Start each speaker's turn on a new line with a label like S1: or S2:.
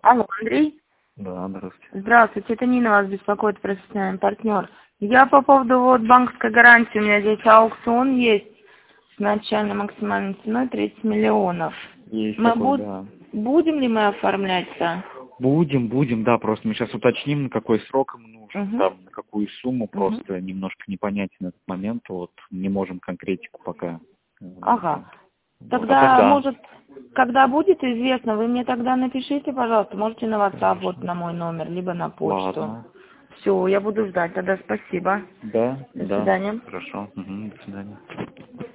S1: Алло, Андрей?
S2: Да, здравствуйте.
S1: Здравствуйте, это Нина вас беспокоит, профессиональный партнер. Я по поводу вот банковской гарантии, у меня здесь аукцион есть с начальной максимальной ценой 30 миллионов.
S2: Есть
S1: Мы
S2: такой, да.
S1: будем ли мы оформлять-то?
S2: Будем, да, просто мы сейчас уточним, на какой срок им нужен,
S1: Угу.
S2: там, на какую сумму, просто немножко непонятен этот момент, вот, не можем конкретику пока.
S1: Ага.
S2: Вот,
S1: Тогда, может, когда будет известно, вы мне тогда напишите, пожалуйста, можете на WhatsApp, вот на мой номер, либо на почту.
S2: Ладно.
S1: Все, я буду ждать, тогда спасибо.
S2: Да,
S1: До
S2: да,
S1: свидания.
S2: хорошо, до свидания.